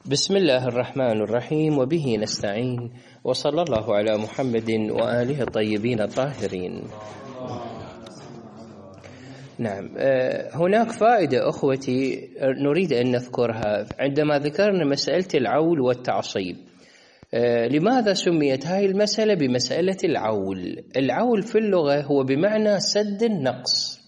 بسم الله الرحمن الرحيم، وبه نستعين، وصلى الله على محمد وآله الطيبين الطاهرين. نعم، هناك فائدة أخوتي نريد أن نذكرها عندما ذكرنا مسألة العول والتعصيب. لماذا سميت هاي المسألة بمسألة العول؟ العول في اللغة هو بمعنى سد النقص،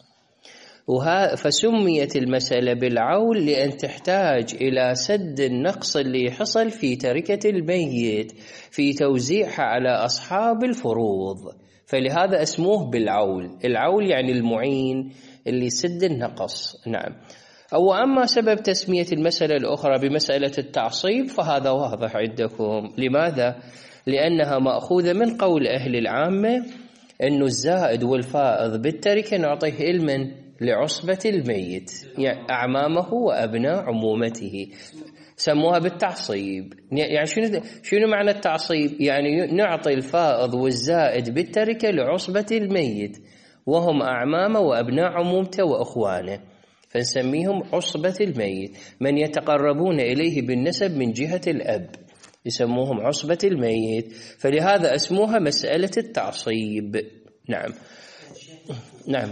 فسميت المسألة بالعول لأن تحتاج إلى سد النقص اللي حصل في تركة الميت في توزيعها على أصحاب الفروض، فلهذا اسموه بالعول. العول يعني المعين اللي سد النقص. نعم. أما سبب تسمية المسألة الأخرى بمسألة التعصيب فهذا واضح عندكم. لماذا؟ لأنها مأخوذة من قول أهل العامة أن الزائد والفائض بالتركة نعطيه علما لعصبة الميت، يعني أعمامه وأبناء عمومته، سموها بالتعصيب. يعني شنو معنى التعصيب؟ يعني نعطي الفائض والزائد بالتركة لعصبة الميت وهم أعمامه وأبناء عمومته وأخوانه، فنسميهم عصبة الميت، من يتقربون إليه بالنسب من جهة الأب يسموهم عصبة الميت، فلهذا اسموها مسألة التعصيب. نعم. نعم،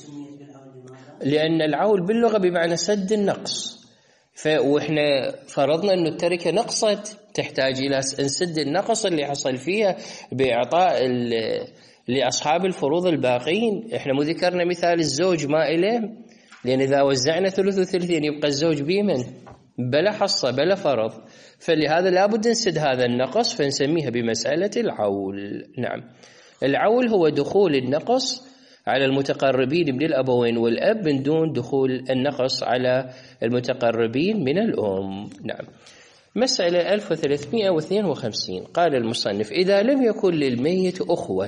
لأن العول باللغة بمعنى سد النقص، وإحنا فرضنا أن التركة نقصت، تحتاج إلى نسد النقص اللي حصل فيها بإعطاء لأصحاب الفروض الباقين. إحنا مو ذكرنا مثال الزوج ما إله، لأن إذا وزعنا 3 يبقى الزوج بيمن بلا حصة بلا فرض، فلهذا لابد نسد هذا النقص، فنسميها بمسألة العول. نعم، العول هو دخول النقص على المتقربين من الأبوين والأب من دون دخول النقص على المتقربين من الأم. نعم. مسألة 1352. قال المصنف: إذا لم يكن للميت أخوة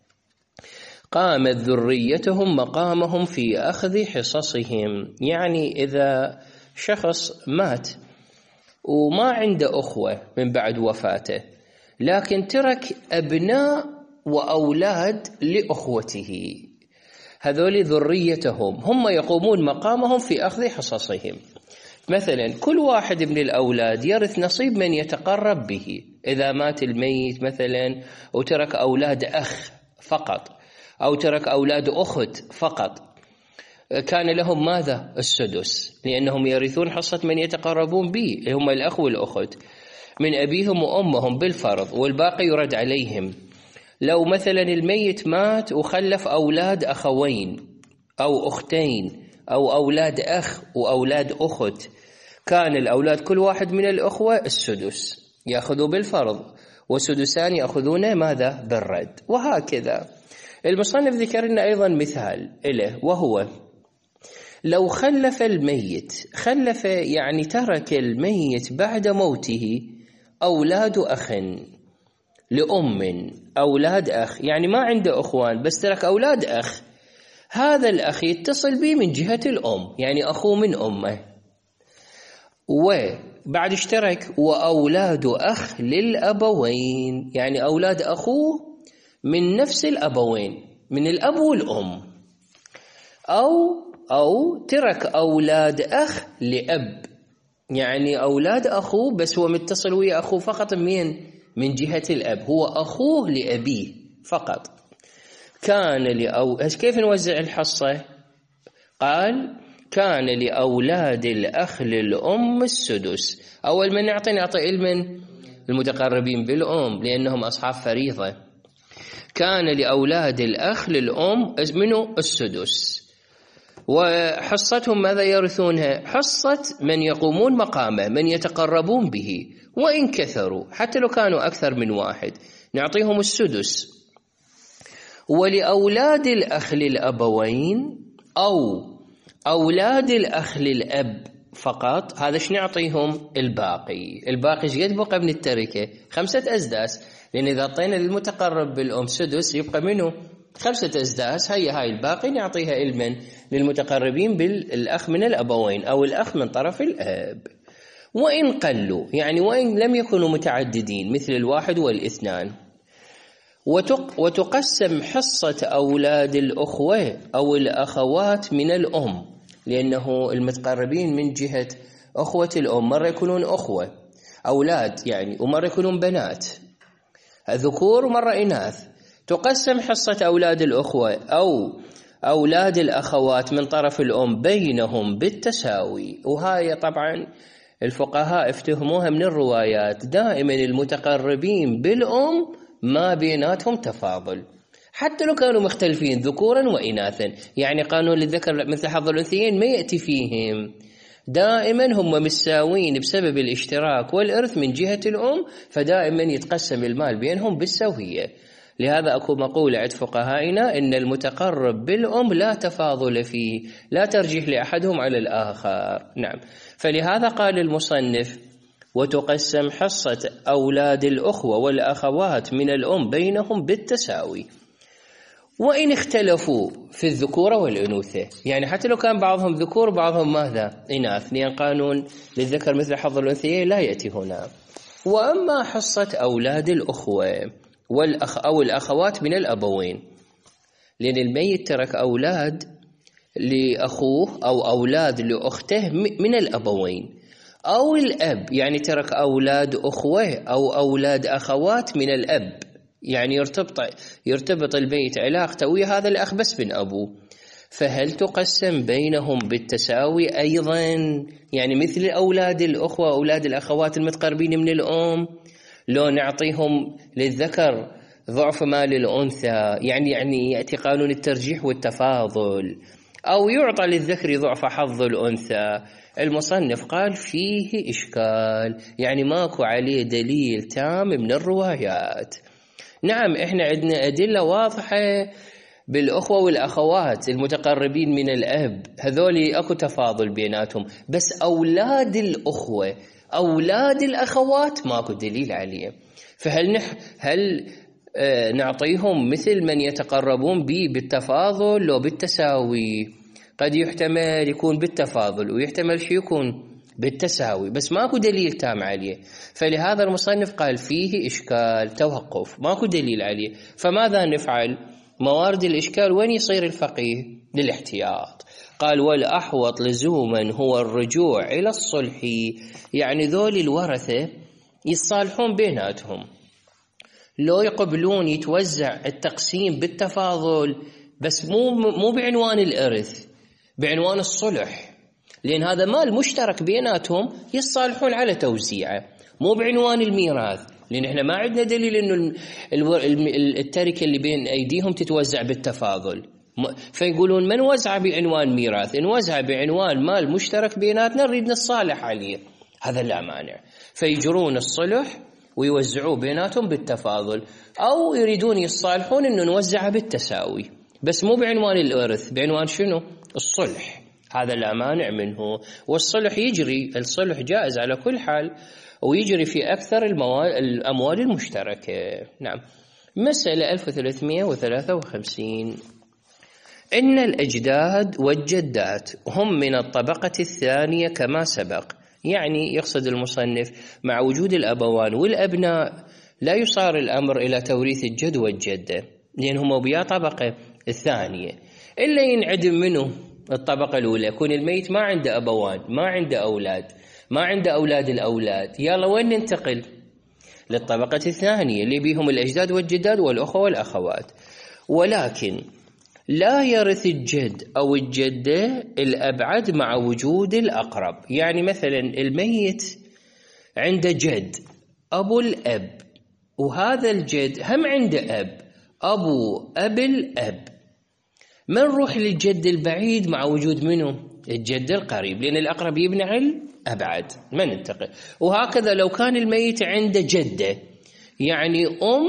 قامت ذريتهم مقامهم في أخذ حصصهم. يعني إذا شخص مات وما عنده أخوة من بعد وفاته، لكن ترك أبناء وأولاد لأخوته، هذول ذريتهم هم يقومون مقامهم في أخذ حصصهم. مثلا كل واحد من الأولاد يرث نصيب من يتقرب به. إذا مات الميت مثلا وترك أولاد أخ فقط أو ترك أولاد أخت فقط، كان لهم ماذا؟ السدس، لأنهم يرثون حصة من يتقربون به، هم الأخ والأخت من أبيهم وأمهم بالفرض، والباقي يرد عليهم. لو مثلا الميت مات وخلف أولاد أخوين أو أختين أو أولاد أخ وأولاد أخت، كان الأولاد كل واحد من الأخوة السدس يأخذوا بالفرض، والسدسان يأخذون ماذا؟ بالرد، وهكذا. المصنف ذكر لنا أيضا مثال له، وهو لو خلف الميت، يعني ترك الميت بعد موته أولاد أخ لأم، أولاد أخ، يعني ما عنده أخوان بس ترك أولاد أخ، هذا الأخ يتصل به من جهة الأم، يعني أخوه من أمه، وبعد اشترك وأولاد أخ للأبوين، يعني أولاد أخوه من نفس الأبوين من الأب والأم، أو ترك أولاد أخ لأب، يعني أولاد أخوه بس هو متصل ويا أخوه فقط من جهة الأب، هو أخوه لأبيه فقط. كيف نوزع الحصة؟ قال: كان لأولاد الأخ للأم السدس. أول من نعطي علم المتقربين بالأم لأنهم أصحاب فريضة. كان لأولاد الأخ للأم منه السدس، وحصتهم ماذا يرثونها؟ حصة من يقومون مقامه، من يتقربون به، وإن كثروا حتى لو كانوا أكثر من واحد نعطيهم السدس. ولأولاد الأخ للأبوين أو أولاد الأخ للأب فقط، هذا ايش نعطيهم؟ الباقي ايش قد بقى من التركة؟ 5 أسداس، لأن إذا أعطينا للمتقرب بالأم سدس يبقى منه 5 أسداس، هاي الباقي نعطيها علما للمتقربين بالأخ من الأبوين أو الأخ من طرف الأب. وإن قلوا، يعني وإن لم يكونوا متعددين مثل 1 و2. وتقسم حصة أولاد الأخوة أو الأخوات من الأم، لأنه المتقربين من جهة أخوة الأم مرة يكونون أخوة، أولاد يعني، ومرة يكونون بنات ذكور ومرة إناث، تقسم حصة أولاد الأخوة أو أولاد الأخوات من طرف الأم بينهم بالتساوي. وهاي طبعا الفقهاء افتهموها من الروايات، دائما المتقربين بالأم ما بيناتهم تفاضل حتى لو كانوا مختلفين ذكورا وإناثا، يعني قانون للذكر مثل حظ الأنثيين ما يأتي فيهم، دائما هم مساوين بسبب الاشتراك والإرث من جهة الأم، فدائما يتقسم المال بينهم بالسوية. لهذا أكو مقولة عند فقهائنا إن المتقرب بالأم لا تفاضل فيه، لا ترجيح لأحدهم على الآخر. نعم، فلهذا قال المصنف وتقسم حصة أولاد الأخوة والأخوات من الأم بينهم بالتساوي، وإن اختلفوا في الذكورة والأنوثة، يعني حتى لو كان بعضهم ذكور بعضهم ماذا إناث، لأن قانون للذكر مثل حظ الأنثيين لا يأتي هنا. وأما حصة أولاد الأخوة أو الأخوات من الأبوين، لأن الميت ترك أولاد لأخوه أو أولاد لأخته من الأبوين، أو الأب يعني ترك أولاد أخوة أو أولاد أخوات من الأب، يعني يرتبط الميت علاقته ويا هذا الأخ بس من أبوه، فهل تقسم بينهم بالتساوي أيضا؟ يعني مثل أولاد الأخوة أولاد الأخوات المتقربين من الأم، لو نعطيهم للذكر ضعف ما للأنثى، يعني يأتي قانون الترجيح والتفاضل، أو يعطى للذكر ضعف حظ الأنثى. المصنف قال فيه إشكال، يعني ماكو عليه دليل تام من الروايات. نعم، إحنا عندنا أدلة واضحة بالأخوة والأخوات المتقربين من الأب، هذول أكو تفاضل بيناتهم، بس أولاد الأخوة أولاد الأخوات ماكو دليل عليه. فهل نعطيهم مثل من يتقربون به بالتفاضل لو بالتساوي؟ قد يحتمل يكون بالتفاضل ويحتمل شيء يكون بالتساوي، بس ماكو دليل تام عليه. فلهذا المصنف قال فيه إشكال، توقف، ماكو دليل عليه، فماذا نفعل؟ موارد الإشكال وين يصير الفقيه؟ للاحتياط. قال والأحوط لزوما هو الرجوع إلى الصلح، يعني ذول الورثة يتصالحون بيناتهم، لو يقبلون يتوزع التقسيم بالتفاضل، بس مو بعنوان الإرث، بعنوان الصلح، لأن هذا مال مشترك بيناتهم يتصالحون على توزيعه، مو بعنوان الميراث، لأن احنا ما عندنا دليل إنه التركة اللي بين أيديهم تتوزع بالتفاضل، فيقولون من وزع بعنوان ميراث، إن وزع بعنوان مال مشترك بيناتنا نريد نصالح عليه، هذا لا مانع، فيجرون الصلح ويوزعوه بيناتهم بالتفاضل، أو يريدون يصالحون إنه نوزعه بالتساوي، بس مو بعنوان الإرث، بعنوان شنو؟ الصلح، هذا لا مانع منه. والصلح يجري، الصلح جائز على كل حال، ويجري في أكثر الأموال المشتركة. نعم. مسألة 1353، إن الأجداد والجدات هم من الطبقة الثانية كما سبق، يعني يقصد المصنف مع وجود الأبوان والأبناء لا يصار الأمر إلى توريث الجد والجدة، لأنهم بيا طبقة الثانية، إلا ينعدم منه الطبقة الأولى، يكون الميت ما عنده أبوان، ما عنده أولاد، ما عنده أولاد الأولاد، يلا وين ننتقل؟ للطبقة الثانية اللي بيهم الأجداد والجداد والأخوة والأخوات. ولكن لا يرث الجد أو الجدة الأبعد مع وجود الأقرب، يعني مثلا الميت عنده جد أبو الأب، وهذا الجد هم عنده أب أبو أب الأب، ما نروح للجد البعيد مع وجود منه الجد القريب، لأن الأقرب يبني على الأبعد، ما ننتقل. وهكذا لو كان الميت عنده جدة، يعني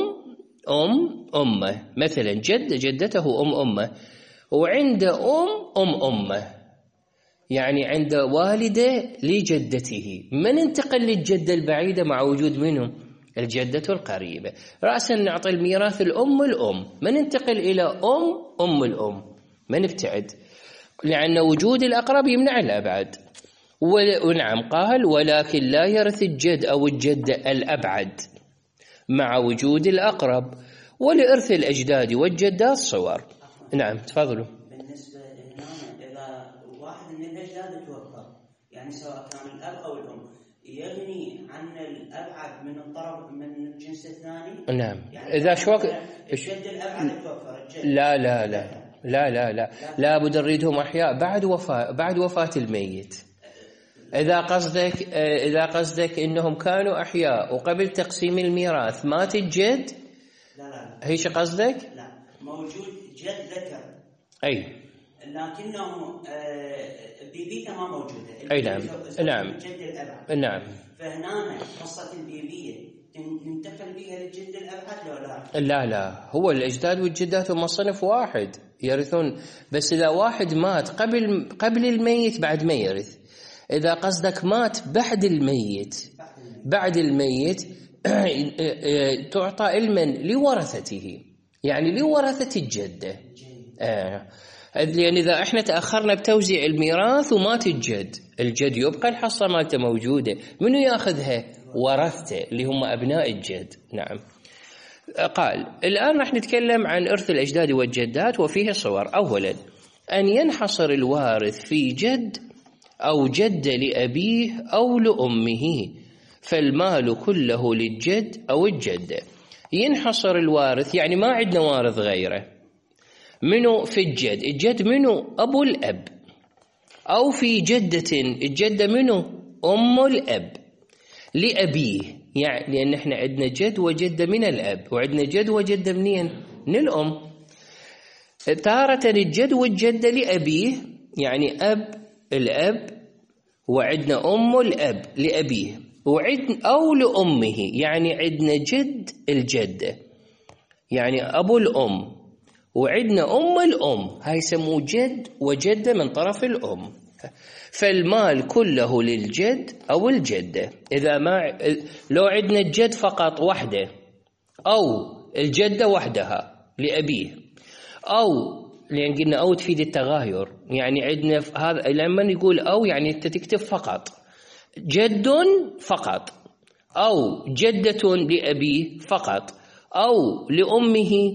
أمه، مثلا جدته أمه، وعنده أمه، يعني عنده والدة لجدته، ما ننتقل للجدة البعيدة مع وجود منه الجدة القريبة. رأسا نعطي الميراث الأم، ما ننتقل إلى أم الأم، ما نبتعد، لأن وجود الأقرب يمنع الأبعد. ونعم قال ولكن لا يرث الجد أو الجدة الأبعد مع وجود الأقرب، ولإرث الأجداد والجدات صور. نعم تفضلوا. بالنسبة هنا إذا واحد من الأجداد توفى، يعني سواء كان الأب أو الأم، يغني عن الأبعد من الطرف من الجنس الثاني. نعم. يعني إذا شوك الجد الأبعد توفر الجد. لا لا لا لا لا لا لا بد نريدهم أحياء بعد وفاة الميت. إذا قصدك إنهم كانوا أحياء وقبل تقسيم الميراث مات الجد. لا هيش قصدك؟ لا، موجود جد ذكر أي لكنه بيبيته ما موجودة. أي نعم نعم الجد الأبعد. نعم. فهنا قصة البيبية ننتقل بها للجد الأبعد لو لا هو الأجداد والجدات هم صنف واحد يرثون، بس إذا واحد مات قبل الميت بعد ما يرث. إذا قصدك مات بعد الميت تعطى علما لورثته، يعني لورثة الجدة. لأن إذا إحنا تأخرنا بتوزيع الميراث ومات الجد يبقى الحصة مالته موجودة، منو يأخذها؟ ورثته اللي هم أبناء الجد. نعم. قال الآن راح نتكلم عن إرث الأجداد والجدات وفيه صور. أولا أن ينحصر الوارث في جد أو جد لأبيه أو لأمه، فالمال كله للجد أو الجدة. ينحصر الوارث يعني ما عندنا وارث غيره. منو في الجد منو أبو الأب، أو في جدة الجدة منو أم الأب لأبيه، يعني لأن احنا عندنا جد وجدة من الأب وعندنا جد وجدة منين؟ من الأم. تارة الجد والجدة لأبيه يعني الأب وعندنا أم الأب لأبيه، وعندنا أو لأمه يعني عندنا جد الجدة يعني أبو الأم وعندنا أم الأم، هاي يسموه جد وجدة من طرف الأم. فالمال كله للجد أو الجدة. إذا ما لو عندنا الجد فقط وحده أو الجدة وحدها لأبيه، أو لأن قلنا أو تفيد التغاير، يعني عندنا هذا لما نقول أو يعني أنت تكتب فقط جد فقط أو جدة لأبيه فقط أو لأمه،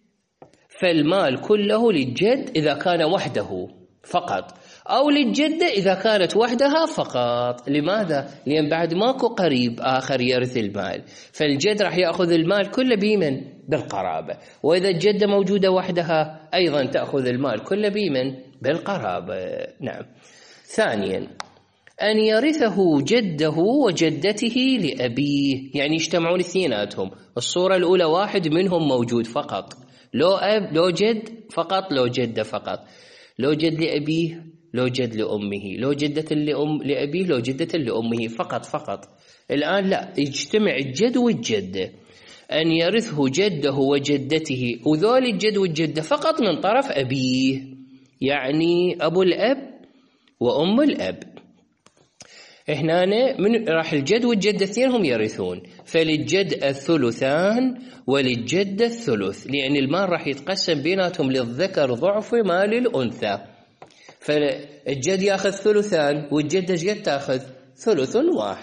فالمال كله للجد إذا كان وحده فقط، أو للجدة إذا كانت وحدها فقط. لماذا؟ لأن بعد ماكو قريب آخر يرث المال، فالجد راح يأخذ المال كله بمن؟ بالقرابة. وإذا الجدة موجودة وحدها أيضا تأخذ المال كله بمن؟ بالقرابة. نعم. ثانيا أن يرثه جده وجدته لأبيه، يعني يجتمعون اثنيناتهم. الصورة الأولى واحد منهم موجود فقط، لو أب لو جد فقط، لو جدة فقط، لو جد لأبيه لو جد لأمه، لو جدة لأبيه لو جدة لأمه فقط. الآن لا، يجتمع الجد والجدة. أن يرثه جده وجدته، وذول الجد والجدة فقط من طرف أبيه، يعني أبو الأب وأم الأب. إحنا من راح الجد والجدة اثنينهم يرثون، فللجد الثلثان وللجدة الثلث، لأن المال راح يتقسم بيناتهم للذكر ضعف ما للأنثى. فالجد يأخذ ثلثان والجدة قد تأخذ ثلث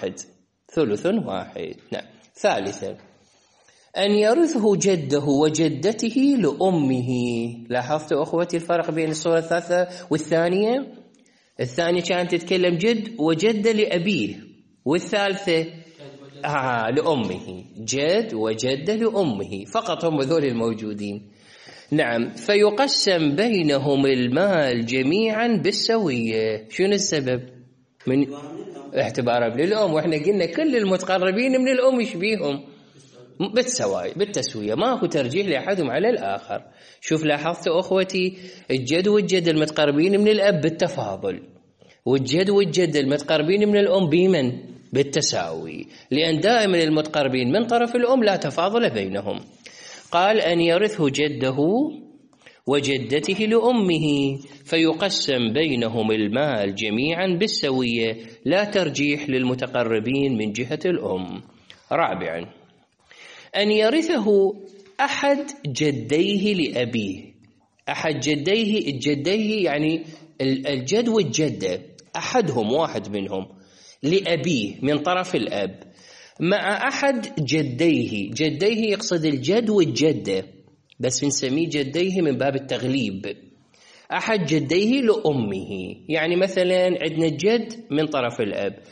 واحد. نعم. ثالثا أن يرثه جده وجدته لأمه. لاحظتوا أخوتي الفرق بين الصورة الثالثة والثانية؟ الثانية كانت تتكلم جد وجدة لأبيه، والثالثة لأمه، جد وجدة لأمه فقط، هم ذول الموجودين. نعم. فيقسم بينهم المال جميعا بالسوية. شنو السبب؟ من اعتباره للأم، واحنا قلنا كل المتقربين من الأم يشبيهم بالتسوية، ماكو ترجيح لأحدهم على الآخر. شوف لاحظتوا أخوتي، الجد والجد المتقربين من الأب بالتفاضل، والجد والجد المتقربين من الأم بمن؟ بالتساوي، لأن دائما المتقربين من طرف الأم لا تفاضل بينهم. قال أن يرثه جده وجدته لأمه، فيقسم بينهم المال جميعا بالسوية، لا ترجيح للمتقربين من جهة الأم. رابعا أن يرثه أحد جديه لأبيه. أحد جديه يعني الجد والجدة، أحدهم واحد منهم لأبيه من طرف الأب، مع أحد جديه يقصد الجد والجدة، بس نسميه جديه من باب التغليب. أحد جديه لأمه، يعني مثلا عندنا الجد من طرف الأب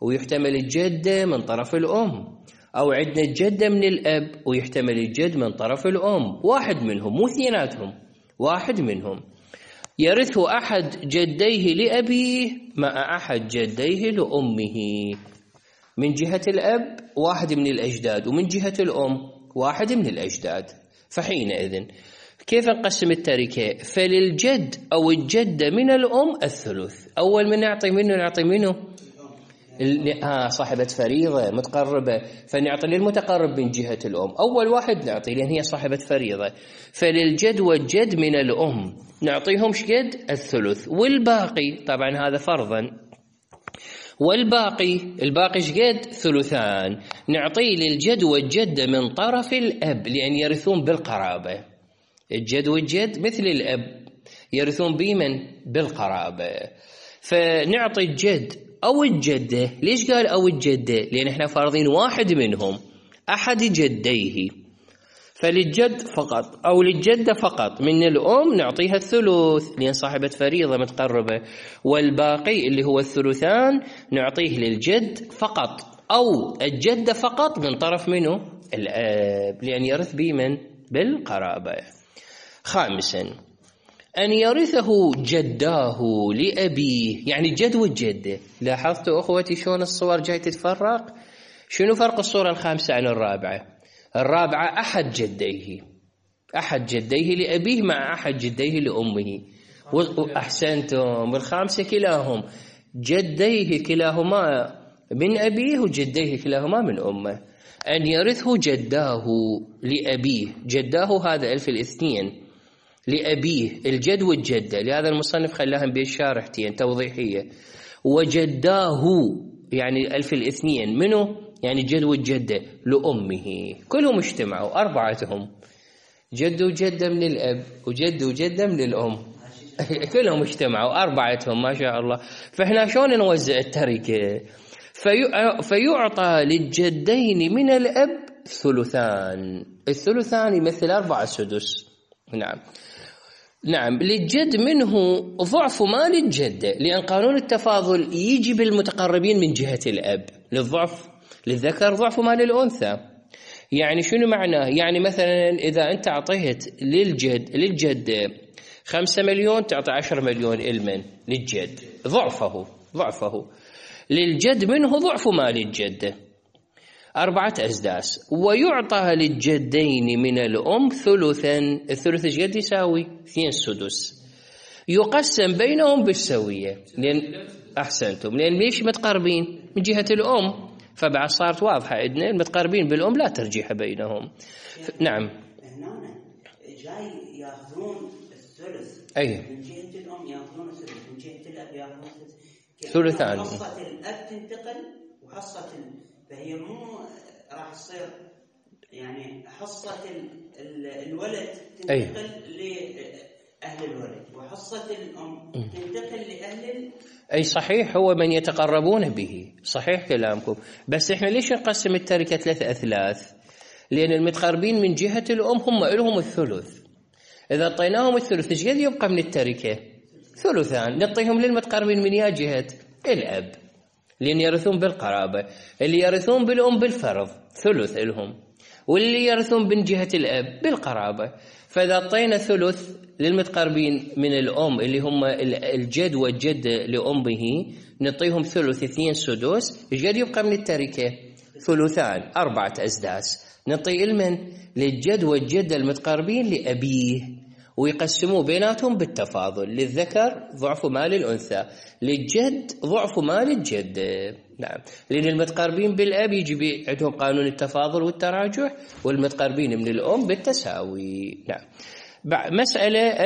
ويحتمل الجدة من طرف الأم، أو عندنا الجدة من الأب ويحتمل الجد من طرف الأم، واحد منهم مو اثنيناتهم، واحد منهم يرثه أحد جديه لأبيه مع أحد جديه لأمه. من جهة الأب واحد من الأجداد، ومن جهة الأم واحد من الأجداد. فحينئذ كيف نقسم التركة؟ فللجد أو الجدة من الأم الثلث. أول من نعطي منه صاحبة فريضة متقربة، فنعطي للمتقرب من جهة الأم. أول واحد نعطي لأن هي صاحبة فريضة. فللجد والجد من الأم نعطيهم شقد؟ الثلث. والباقي طبعا هذا فرضا، والباقي شقد؟ ثلثان. نعطيه للجد والجدة من طرف الأب لأن يرثون بالقرابة. الجد والجد مثل الأب يرثون بمن؟ بالقرابة. فنعطي الجد أو الجدة. ليش قال أو الجدة؟ لأن احنا فارضين واحد منهم أحد جديه، فللجد فقط أو للجدة فقط من الأم نعطيها الثلث لأن صاحبة فريضة متقربة، والباقي اللي هو الثلثان نعطيه للجد فقط أو الجدة فقط من طرف منه؟ الأب، لأن يرث بمن؟ بالقرابة. خامسا أن يرثه جداه لأبيه، يعني الجد والجدة. لاحظتوا أخوتي شلون الصور جاي تتفرق؟ شنو فرق الصورة الخامسة عن الرابعة؟ الرابعة أحد جديه لأبيه مع أحد جديه لأمه. أحسنتم. والخامسة كلاهم جديه كلاهما من أبيه وجديه كلاهما من أمه. أن يرثه جداه لأبيه، جداه هذا ألف الاثنين لأبيه الجد والجدة، لهذا المصنف خلاهم بالشارحتين توضيحية. وجداه يعني ألف الاثنين منه يعني جد والجدة لأمه، كلهم اجتمعوا أربعتهم، جد وجدة من الأب وجد وجدة من الأم كلهم اجتمعوا أربعتهم ما شاء الله. فإحنا شلون نوزع التركة؟ فيعطى للجدين من الأب ثلثان، الثلثان يمثل 4/6. نعم للجد منه ضعف مال الجدة، لأن قانون التفاضل يجي بالمتقربين من جهة الأب. للضعف للذكر ضعف مال الأنثى. يعني شنو معناه؟ يعني مثلا إذا أنت أعطيت للجد 5 مليون تعطي 10 مليون المن للجد، ضعفه. للجد منه ضعف مال الجدة 4 أسداس. ويعطى للجدين من الأم ثلثا، الثلث ايش قد يساوي؟ 2/6. يقسم بينهم بالسوية، لأن أحسنتم لأن ليش متقربين من جهة الأم، فبعد صارت واضحة عندنا المتقربين بالأم لا ترجيح بينهم. نعم هنا جاي ياخذون الثلث من جهة الأم، ياخذون الثلث من جهة الأب، ياخذون ثلثان. حصة الأب تنتقل وحصة فهي مو راح تصير يعني حصة الولد تنتقل لأهل الولد، وحصة الأم تنتقل لأهل أي صحيح، هو من يتقربون به، صحيح كلامكم. بس إحنا ليش نقسم التركة 3 أثلاث؟ لأن المتقربين من جهة الأم هم لهم الثلث. إذا أعطيناهم الثلث إيش قد يبقى من التركة؟ ثلثان. نعطيهم للمتقربين من يا جهة الأب لأن يرثون بالقرابة. اللي يرثون بالأم بالفرض ثلث لهم، واللي يرثون من جهة الأب بالقرابة. فإذا أعطينا ثلث للمتقربين من الأم اللي هم الجد والجدة لأمه نعطيهم ثلث 2/6. إيش قد يبقى من التركة؟ ثلثان 4 أسداس. نعطي المن للجد والجدة المتقربين لأبيه، ويقسموا بيناتهم بالتفاضل. للذكر ضعف مال الأنثى، للجد ضعف مال الجد. نعم لأن المتقربين بالأب يجي عندهم قانون التفاضل والتراجع، والمتقربين من الأم بالتساوي. نعم. مسألة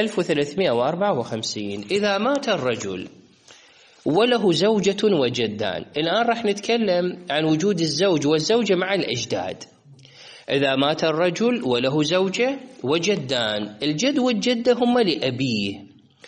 1354. إذا مات الرجل وله زوجة وجدان. الآن راح نتكلم عن وجود الزوج والزوجة مع الأجداد. إذا مات الرجل وله زوجة وجدان، الجد والجدة هم لأبيه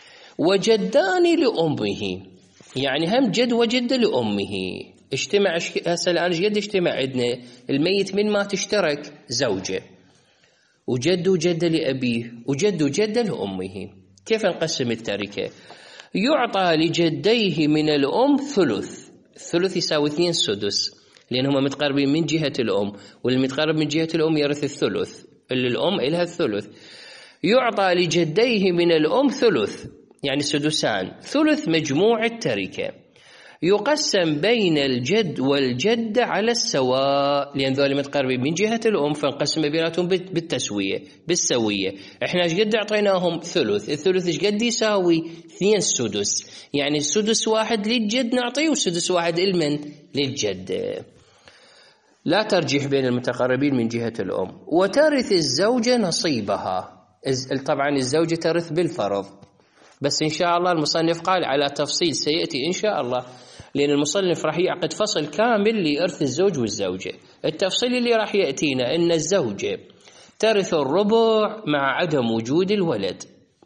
وجدان لأمه، يعني هم جد وجدة لأمه. اجتمع هسه الآن جد اجتمع عندنا الميت من ما تشترك زوجة وجد وجدة لأبيه وجد وجدة لأمه. كيف نقسم التركة؟ يعطى لجديه من الأم ثلث، الثلث يساوي 2 سدس، لأنهم متقاربين من جهة الأم، واللي متقارب من جهة الأم يرث الثلث، اللي الأم إلها الثلث. يعطى لجديه من الأم ثلث، يعني سدسان، ثلث مجموع التركة، يقسم بين الجد والجدة على السواء، لأن ذول متقاربين من جهة الأم فنقسم بيناتهم بالسوية. إحنا إيش قد أعطيناهم؟ ثلث. الثلث إيش قد يساوي؟ 2 سدس، يعني السدس واحد للجد نعطيه وسدس واحد للجد. لا ترجيح بين المتقاربين من جهة الأم. وترث الزوجة نصيبها، طبعا الزوجة ترث بالفرض، بس إن شاء الله المصنف قال على تفصيل سيأتي إن شاء الله، لأن المصنف راح يعقد فصل كامل لإرث الزوج والزوجة. التفصيل اللي راح يأتينا إن الزوجة ترث الربع مع عدم وجود الولد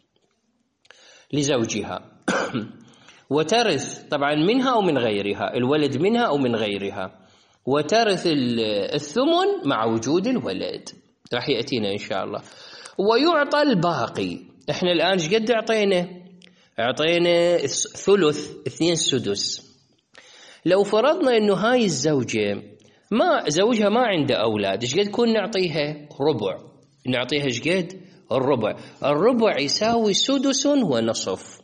لزوجها وترث طبعا منها أو من غيرها، الولد منها أو من غيرها، وترث الثمن مع وجود الولد، راح يأتينا إن شاء الله. ويعطى الباقي. إحنا الآن إيش قد أعطينا ثلث 2 سدس. لو فرضنا إنه هاي الزوجة زوجها ما عنده أولاد، إيش قد كون نعطيها؟ ربع. نعطيها إيش قد؟ الربع. الربع يساوي سدس ونصف.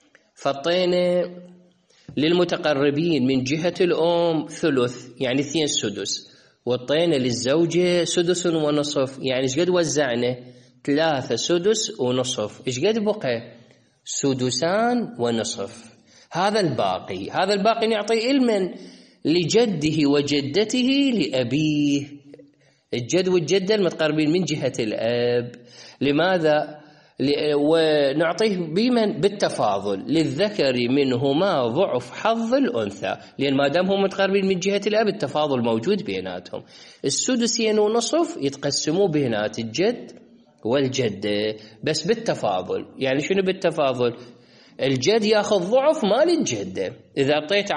فطينا للمتقربين من جهة الأم ثلث، يعني 2 سدس، وطينا للزوجة سدس ونصف، يعني إيش قد وزعنا؟ 3 سدس ونصف. إيش قد بقى؟ سدسان ونصف. هذا الباقي نعطيه لمن؟ لجده وجدته لأبيه. الجد والجدة المتقربين من جهة الأب. لماذا؟ ونعطيه بمن؟ بالتفاضل، للذكر منهما ضعف حظ الأنثى، لأن ما دام هم متقربين من جهة الأب التفاضل موجود بيناتهم. السدسين ونصف يتقسموا بينات الجد والجدة بس بالتفاضل. يعني شنو بالتفاضل؟ الجد ياخذ ضعف مال الجدة. إذا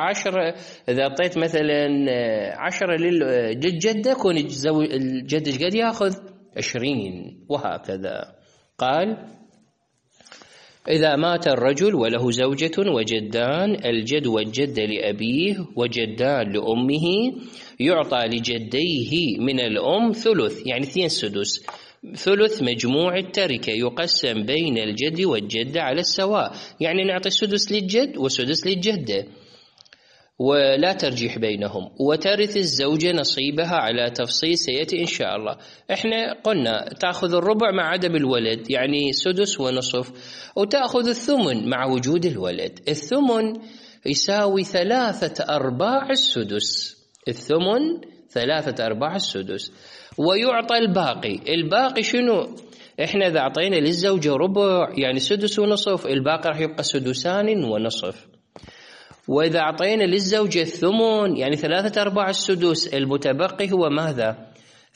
أعطيت مثلا 10 للجدة كون الجد إيش قد ياخذ؟ 20، وهكذا. قال: إذا مات الرجل وله زوجة وجدان، الجد والجدة لأبيه وجدان لأمه، يعطى لجديه من الأم ثلث، يعني 2 سدس، ثلث مجموع التركة، يقسم بين الجد والجدة على السواء، يعني نعطي السدس للجد وسدس للجدة، ولا ترجيح بينهم. وترث الزوجة نصيبها على تفصيل سيأتي إن شاء الله. إحنا قلنا تأخذ الربع مع عدم الولد، يعني سدس ونصف، وتأخذ الثمن مع وجود الولد. الثمن يساوي 3/4 السدس. الثمن 3/4 السدس. ويعطى الباقي شنو؟ إحنا إذا أعطينا للزوجة ربع يعني سدس ونصف، الباقي راح يبقى سدسان ونصف. وإذا أعطينا للزوجة الثمن يعني 3/4 السدس، المتبقي هو ماذا؟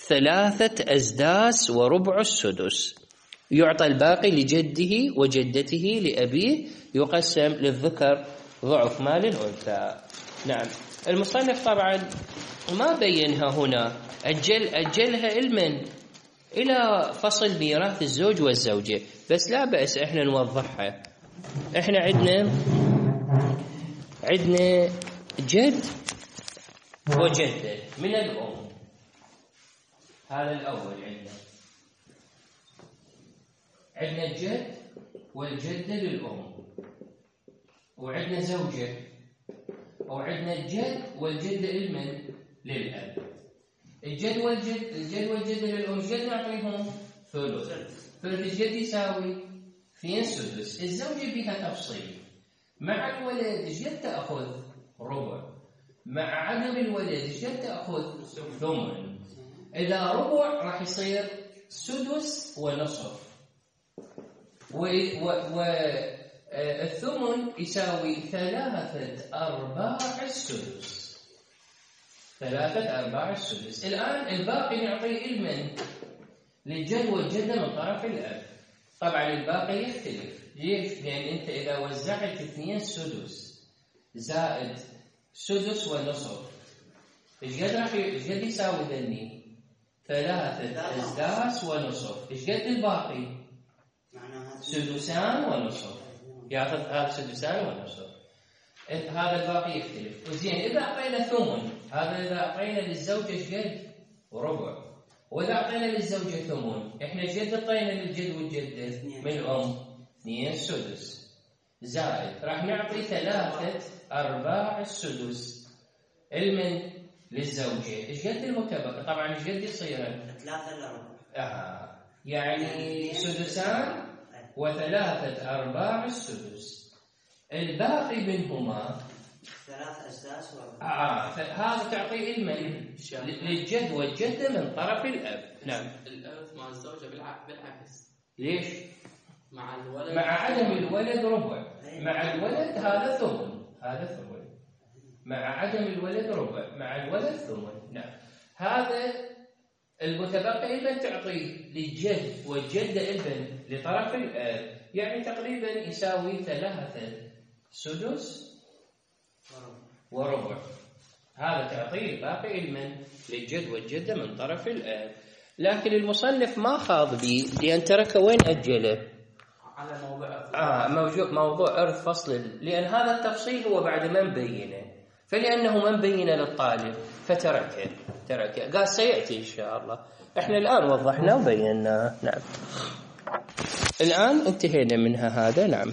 3 أسداس وربع السدس. يعطى الباقي لجده وجدته لأبيه، يقسم للذكر ضعف مال الأنثى. نعم. المصنف طبعا ما بينها هنا، أجلها إلى فصل ميراث الزوج والزوجة، بس لا بأس إحنا نوضحها. إحنا عندنا جد وجدة من الأم، هذا الأول. عندنا الجد والجدة للأم، وعندنا زوجة، وعندنا الجد والجدة للأب. الجد والجدة للأم جد نعطيهم ثلث. الجد يساوي 2 سدس. الزوجة بها تفصيل. مع الولد ايش قد تأخذ؟ ربع. مع عدم الولد ايش قد تأخذ؟ ثمن. إذا ربع راح يصير سدس ونصف، والثمن يساوي 3/4 السدس. 3/4 السدس. الآن الباقي نعطيه لمن؟ للجد والجدة من طرف الأب. طبعا الباقي يختلف. ليش؟ لأن أنت إذا وزعت 2 سدس زائد سدس ونصف، إيش قد يساوي ذني؟ 3 أسداس ونصف. إيش قد الباقي؟ سدسان ونصف. ياخذ هذا سدسان ونصف. هذا الباقي يختلف. وزين إذا أعطينا ثمن، هذا إذا أعطينا للزوجة إيش قد؟ وربع. وإذا أعطينا للزوجة ثمن، إحنا إيش قد أعطينا للجد والجدة من الأم؟ 2 سدس زائد راح نعطي 3/4 السدس المن للزوجة. إيش قد المتبقي؟ طبعا إيش قد يصير؟ 3/4. يعني سدسان و3/4 السدس. الباقي منهما 3 أسداس وربع. هذا تعطيه المن للجد والجدة من طرف الأب. نعم. الإرث مع الزوجة بالعكس. ليش؟ مع الولد، مع عدم الولد ربع، مع الولد هذا ثمن، هذا ثمن. مع عدم الولد ربع، مع الولد ثمن. نعم. هذا المتبقي المن تعطيه للجد والجدة المن لطرف الأب، يعني تقريبا يساوي 3 سدس وربع. هذا تعطيه باقي المن للجد والجدة من طرف الأب. لكن المصنف ما خاض به لأن ترك وين أجله على موضوع موضوع إرث فصل، لأن هذا التفصيل هو بعد ما مبينه، فلأنه ما مبينه للطالب فتركه. قال سيأتي إن شاء الله. إحنا الآن وضحنا وبينا. نعم. الآن انتهينا منها هذا. نعم.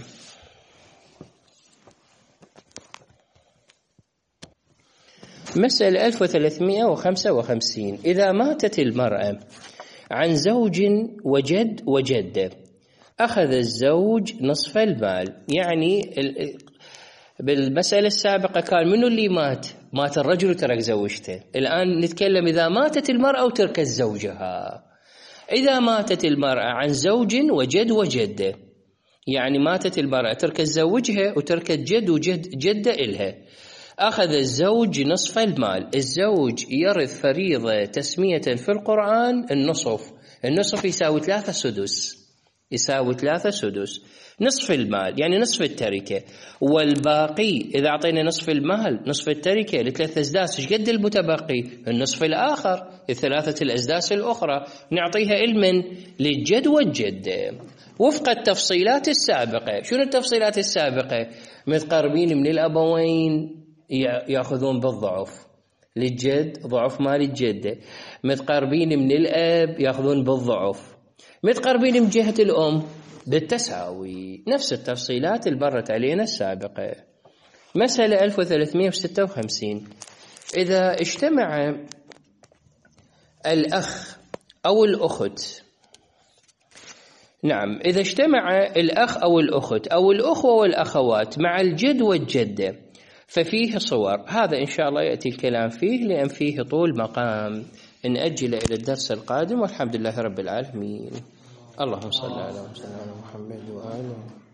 مسألة 1355. إذا ماتت المرأة عن زوج وجد وجدة أخذ الزوج نصف المال. يعني بالمسألة السابقة كان منو اللي مات الرجل وترك زوجته. الآن نتكلم إذا ماتت المرأة وتركت زوجها. إذا ماتت المرأة عن زوج وجد وجدة، يعني ماتت المرأة تركت زوجها وتركت جد وجدة إلها، أخذ الزوج نصف المال. الزوج يرث فريضة تسمية في القرآن النصف يساوي 3 سدس، يساوي 3 سدس. نصف المال يعني نصف التركة، والباقي إذا أعطينا نصف المال نصف التركة ل3 أسداس، إيش قد المتبقي؟ النصف الآخر، 3 الأسداس الأخرى نعطيها المن للجد والجدة وفق التفصيلات السابقة. شنو التفصيلات السابقة؟ متقربين من الأبوين يأخذون بالضعف، للجد ضعف مال الجدة، متقربين من الأب يأخذون بالضعف، متقربين من جهة الأم بالتساوي. نفس التفصيلات اللي مرت علينا السابقة. مسألة 1356. إذا اجتمع الأخ أو الأخت، نعم، إذا اجتمع الأخ أو الأخت أو الأخوة والأخوات مع الجد والجدة ففيه صور. هذا إن شاء الله يأتي الكلام فيه لأن فيه طول مقام، نأجل إلى الدرس القادم. والحمد لله رب العالمين. اللهم صل على محمد وآله.